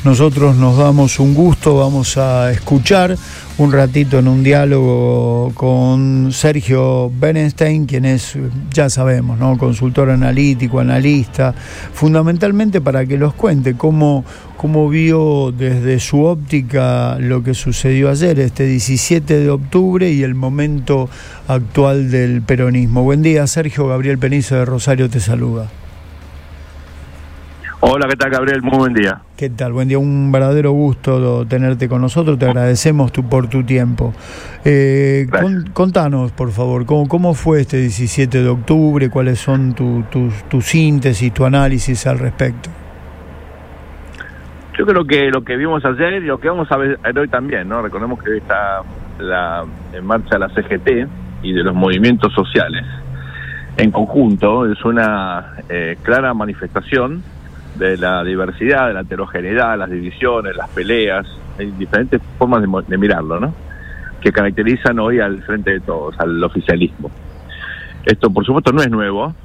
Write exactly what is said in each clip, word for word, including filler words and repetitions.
nosotros nos damos un gusto, vamos a escuchar un ratito en un diálogo con Sergio Berenstein, quien es, ya sabemos, ¿no?, consultor analítico, analista, fundamentalmente para que nos cuente cómo, cómo vio desde su óptica lo que sucedió ayer, este diecisiete de octubre, y el momento actual del peronismo. Buen día, Sergio. Gabriel Penizo de Rosario te saluda. Hola, ¿qué tal, Gabriel? Muy buen día. ¿Qué tal? Buen día, un verdadero gusto tenerte con nosotros, te agradecemos tu, por tu tiempo. Eh, con, contanos, por favor, ¿cómo, cómo fue este diecisiete de octubre? ¿Cuáles son tu, tu, tu síntesis, tu análisis al respecto? Yo creo que lo que vimos ayer y lo que vamos a ver hoy también, ¿no? Recordemos que está la, en marcha la C G T y de los movimientos sociales en conjunto, es una eh, clara manifestación de la diversidad, de la heterogeneidad, las divisiones, las peleas, hay diferentes formas de, de mirarlo, ¿no?, que caracterizan hoy al Frente de Todos, al oficialismo. Esto, por supuesto, no es nuevo,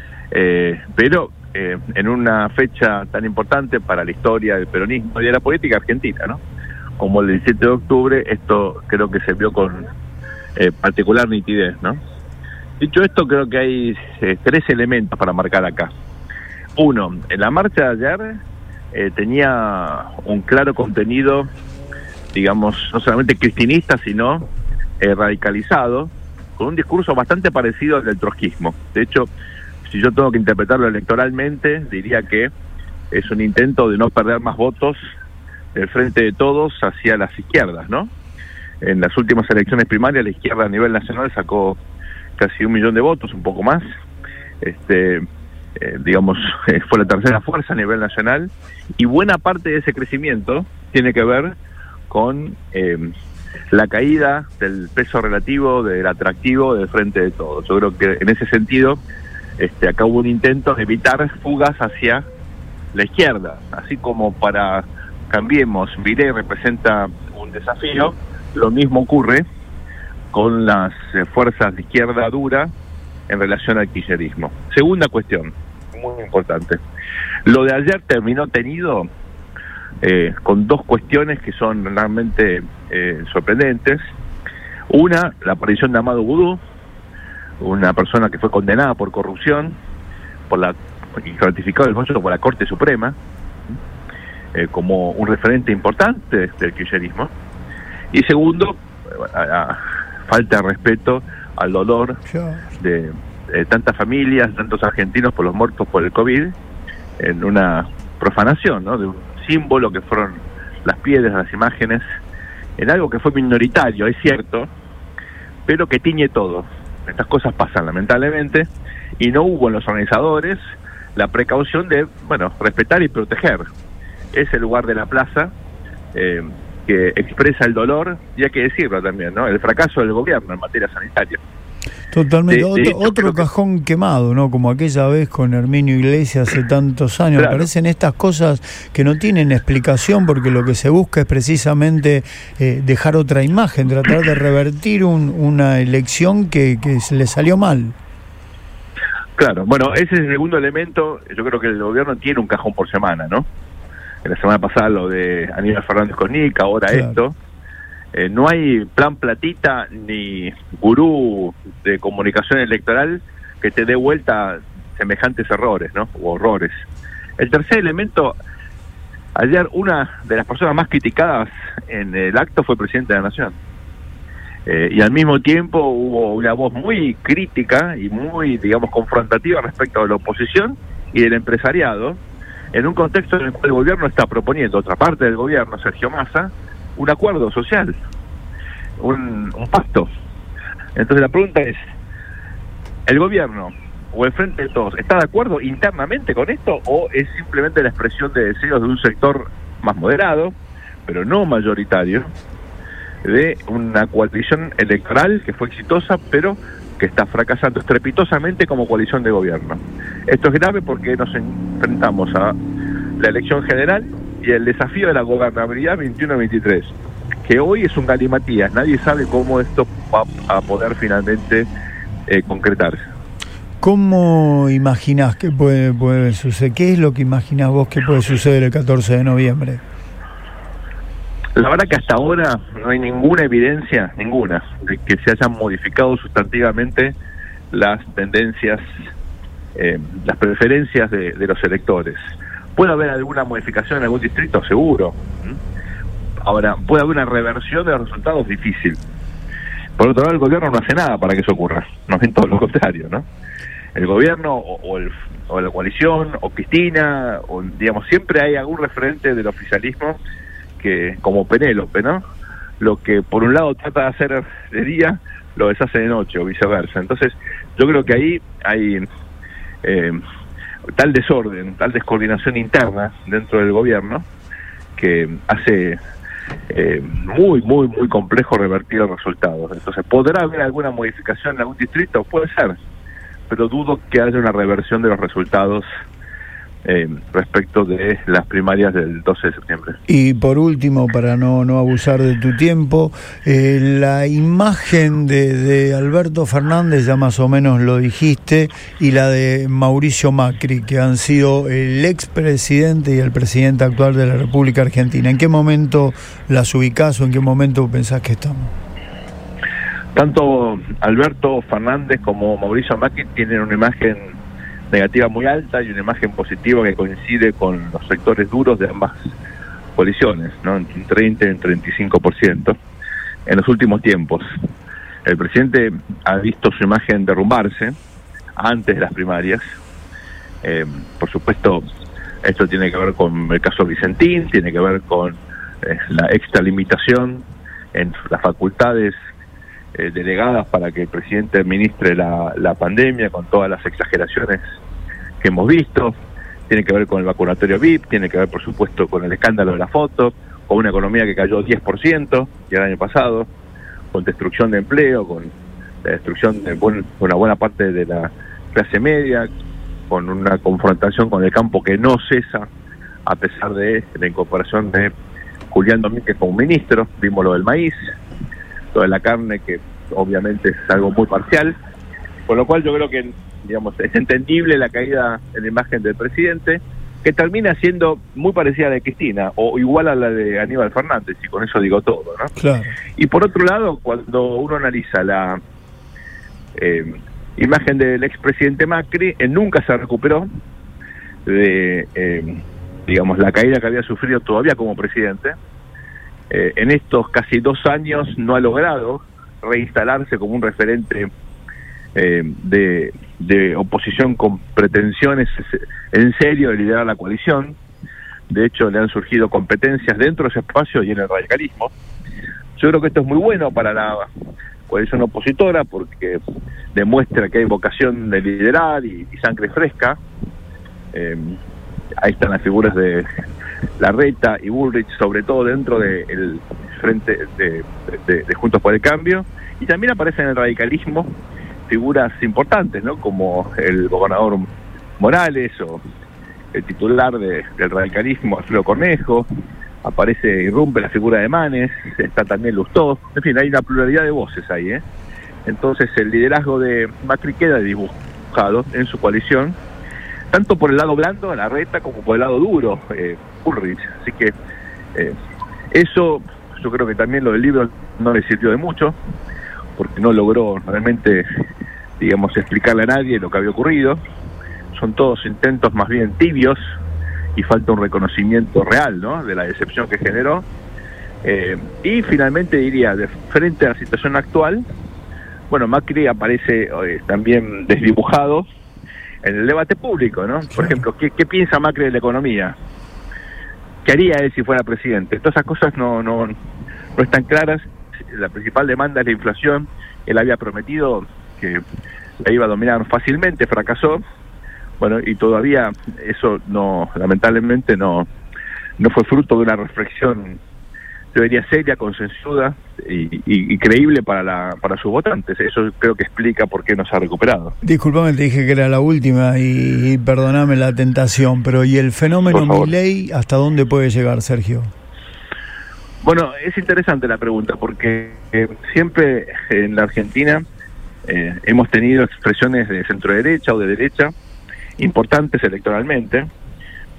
eh, pero eh, en una fecha tan importante para la historia del peronismo y de la política argentina, ¿no?, como el diecisiete de octubre, esto creo que se vio con eh, particular nitidez, ¿no? Dicho esto, creo que hay eh, tres elementos para marcar acá. Uno, en la marcha de ayer eh, tenía un claro contenido, digamos, no solamente cristinista, sino eh, radicalizado, con un discurso bastante parecido al del trotskismo. De hecho, si yo tengo que interpretarlo electoralmente, diría que es un intento de no perder más votos del Frente de Todos hacia las izquierdas, ¿no? En las últimas elecciones primarias, la izquierda a nivel nacional sacó casi un millón de votos, un poco más. Este... Eh, digamos, eh, fue la tercera fuerza a nivel nacional, y buena parte de ese crecimiento tiene que ver con eh, la caída del peso relativo, del atractivo del Frente de Todos. Yo creo que en ese sentido este, acá hubo un intento de evitar fugas hacia la izquierda, así como para Cambiemos, Milei representa un desafío, lo mismo ocurre con las eh, fuerzas de izquierda dura en relación al kirchnerismo. Segunda cuestión, muy importante. Lo de ayer terminó tenido eh, con dos cuestiones que son realmente eh, sorprendentes. Una, la aparición de Amado Boudou, una persona que fue condenada por corrupción por la y ratificado el fallo por la Corte Suprema, eh, como un referente importante del kirchnerismo. Y segundo, a, a, falta de respeto al dolor de, de tantas familias, tantos argentinos por los muertos por el COVID, en una profanación, ¿no?, de un símbolo que fueron las piedras, las imágenes, en algo que fue minoritario, es cierto, pero que tiñe todo. Estas cosas pasan lamentablemente, y no hubo en los organizadores la precaución de, bueno, respetar y proteger ese lugar de la plaza, eh, que expresa el dolor, y hay que decirlo también, ¿no?, el fracaso del gobierno en materia sanitaria. Totalmente, de, de otro, hecho, otro cajón que... quemado, ¿no?, como aquella vez con Herminio Iglesias hace tantos años. Claro. Parecen estas cosas que no tienen explicación, porque lo que se busca es precisamente eh, dejar otra imagen, tratar de revertir un, una elección que, que se le salió mal. Claro, bueno, ese es el segundo elemento. Yo creo que el gobierno tiene un cajón por semana, ¿no? La semana pasada lo de Aníbal Fernández con Nica, ahora claro. esto. Eh, no hay plan platita ni gurú de comunicación electoral que te dé vuelta semejantes errores, ¿no?, o horrores. El tercer elemento, ayer una de las personas más criticadas en el acto fue el presidente de la Nación. Eh, y al mismo tiempo hubo una voz muy crítica y muy, digamos, confrontativa respecto a la oposición y del empresariado, en un contexto en el cual el gobierno está proponiendo, otra parte del gobierno, Sergio Massa, un acuerdo social, un, un pacto. Entonces la pregunta es, ¿el gobierno o el Frente de Todos está de acuerdo internamente con esto, o es simplemente la expresión de deseos de un sector más moderado, pero no mayoritario, de una coalición electoral que fue exitosa, pero que está fracasando estrepitosamente como coalición de gobierno? Esto es grave porque nos enfrentamos a la elección general y el desafío de la gobernabilidad veintiuno veintitrés, que hoy es un galimatías. Nadie sabe cómo esto va a poder finalmente eh, concretarse. ¿Cómo imaginás que puede, puede suceder? ¿Qué es lo que imaginás vos que puede suceder el catorce de noviembre? La verdad que hasta ahora no hay ninguna evidencia, ninguna, de que se hayan modificado sustantivamente las tendencias, eh, las preferencias de, de los electores. ¿Puede haber alguna modificación en algún distrito? Seguro. Ahora, ¿puede haber una reversión de los resultados? Difícil. Por otro lado, el gobierno no hace nada para que eso ocurra, más bien todo lo contrario, ¿no? El gobierno o, o, el, o la coalición o Cristina, o digamos, siempre hay algún referente del oficialismo que, como Penélope, ¿no? Lo que por un lado trata de hacer de día, lo deshace de noche o viceversa. Entonces, yo creo que ahí hay eh, tal desorden, tal descoordinación interna dentro del gobierno que hace eh, muy, muy, muy complejo revertir los resultados. Entonces, ¿podrá haber alguna modificación en algún distrito? Puede ser, pero dudo que haya una reversión de los resultados eh, respecto de las primarias del doce de septiembre. Y por último, para no, no abusar de tu tiempo, eh, la imagen de, de Alberto Fernández, ya más o menos lo dijiste, y la de Mauricio Macri, que han sido el expresidente y el presidente actual de la República Argentina. ¿En qué momento las ubicás o en qué momento pensás que estamos? Tanto Alberto Fernández como Mauricio Macri tienen una imagen negativa muy alta y una imagen positiva que coincide con los sectores duros de ambas coaliciones, ¿no? Entre un treinta y un treinta y cinco por ciento en los últimos tiempos. El presidente ha visto su imagen derrumbarse antes de las primarias. Eh, por supuesto, esto tiene que ver con el caso Vicentín, tiene que ver con eh, la extralimitación en las facultades Eh, delegadas para que el presidente administre la, la pandemia, con todas las exageraciones que hemos visto. Tiene que ver con el vacunatorio V I P, tiene que ver por supuesto con el escándalo de la foto, con una economía que cayó diez por ciento ya el año pasado, con destrucción de empleo, con la destrucción de buen, una buena parte de la clase media, con una confrontación con el campo que no cesa a pesar de la incorporación de Julián Domínguez como ministro. Vimos lo del maíz, toda la carne, que obviamente es algo muy parcial, con lo cual yo creo que, digamos, es entendible la caída en la imagen del presidente, que termina siendo muy parecida a la de Cristina, o igual a la de Aníbal Fernández, y con eso digo todo, ¿no? Claro. Y por otro lado, cuando uno analiza la eh, imagen del expresidente Macri, él nunca se recuperó de, eh, digamos, la caída que había sufrido todavía como presidente. Eh, en estos casi dos años no ha logrado reinstalarse como un referente eh, de, de oposición con pretensiones en serio de liderar la coalición. De hecho, le han surgido competencias dentro de ese espacio y en el radicalismo. Yo creo que esto es muy bueno para la coalición opositora porque demuestra que hay vocación de liderar y, y sangre fresca. Eh, ahí están las figuras de Larreta y Bullrich, sobre todo dentro del frente de, de, de Juntos por el Cambio, y también aparecen en el radicalismo figuras importantes, ¿no? Como el gobernador Morales o el titular de, del radicalismo, Alfredo Cornejo. Aparece, irrumpe la figura de Manes, está también Lustó. En fin, hay una pluralidad de voces ahí, ¿eh? Entonces el liderazgo de Macri queda dibujado en su coalición, tanto por el lado blando, Larreta, como por el lado duro, eh, Bullrich. Así que eh, eso, yo creo que también lo del libro no le sirvió de mucho, porque no logró realmente, digamos, explicarle a nadie lo que había ocurrido. Son todos intentos más bien tibios y falta un reconocimiento real, ¿no?, de la decepción que generó. Eh, y finalmente diría, de frente a la situación actual, bueno, Macri aparece eh, también desdibujado en el debate público, ¿no? Por ejemplo, ¿qué, qué piensa Macri de la economía? ¿Qué haría él si fuera presidente? Todas esas cosas no, no, no están claras. La principal demanda es la inflación. Él había prometido que la iba a dominar fácilmente, fracasó. Bueno, y todavía eso no, lamentablemente no, no fue fruto de una reflexión, yo diría, seria, consensuada y, y, y creíble para la para sus votantes. Eso creo que explica por qué no se ha recuperado. Disculpame, te dije que era la última y, y perdoname la tentación, pero ¿y el fenómeno Milei hasta dónde puede llegar, Sergio? Bueno, es interesante la pregunta, porque eh, siempre en la Argentina eh, hemos tenido expresiones de centro derecha o de derecha importantes electoralmente,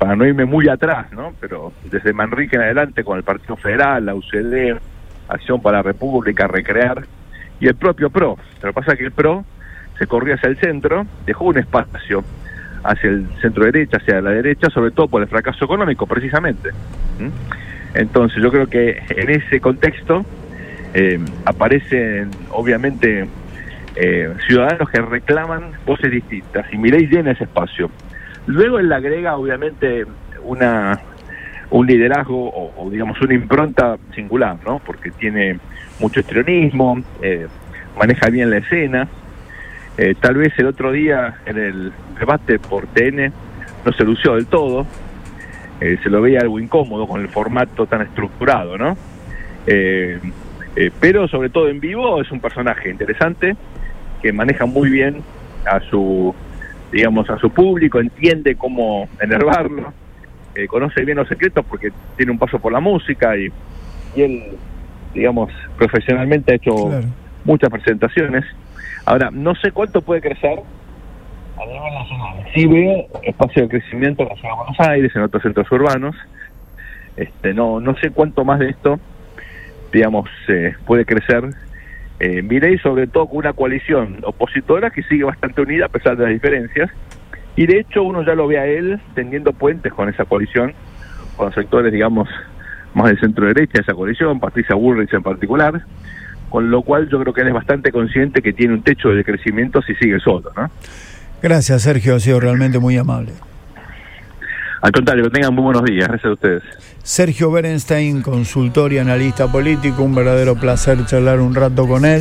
para no irme muy atrás, ¿no? Pero desde Manrique en adelante, con el Partido Federal, la U C D, Acción para la República, Recrear, y el propio P R O. Lo que pasa es que el P R O se corrió hacia el centro, dejó un espacio hacia el centro derecha, hacia la derecha, sobre todo por el fracaso económico, precisamente. ¿Mm? Entonces yo creo que en ese contexto eh, aparecen, obviamente, eh, ciudadanos que reclaman voces distintas, y Milei llena ese espacio. Luego él le agrega, obviamente, una un liderazgo o, o digamos una impronta singular, ¿no? Porque tiene mucho histrionismo, eh, maneja bien la escena. Eh, tal vez el otro día en el debate por T N no se lució del todo, eh, se lo veía algo incómodo con el formato tan estructurado, ¿no? Eh, eh, pero sobre todo en vivo es un personaje interesante que maneja muy bien a su, digamos, a su público, entiende cómo enervarlo, eh, conoce bien los secretos porque tiene un paso por la música y, y él, digamos, profesionalmente ha hecho claro. muchas presentaciones. Ahora, no sé cuánto puede crecer a nivel nacional. Sí veo espacio de crecimiento en la ciudad de Buenos Aires, en otros centros urbanos. Este, no, no sé cuánto más de esto, digamos, eh, puede crecer. Eh, Milei, sobre todo con una coalición opositora que sigue bastante unida a pesar de las diferencias. Y de hecho uno ya lo ve a él tendiendo puentes con esa coalición, con los sectores, digamos, más del centro derecha de esa coalición, Patricia Bullrich en particular. Con lo cual yo creo que él es bastante consciente que tiene un techo de crecimiento si sigue solo, ¿no? Gracias, Sergio, ha sido realmente muy amable. Al contrario, que tengan muy buenos días, gracias a ustedes. Sergio Berenstein, consultor y analista político, un verdadero placer charlar un rato con él.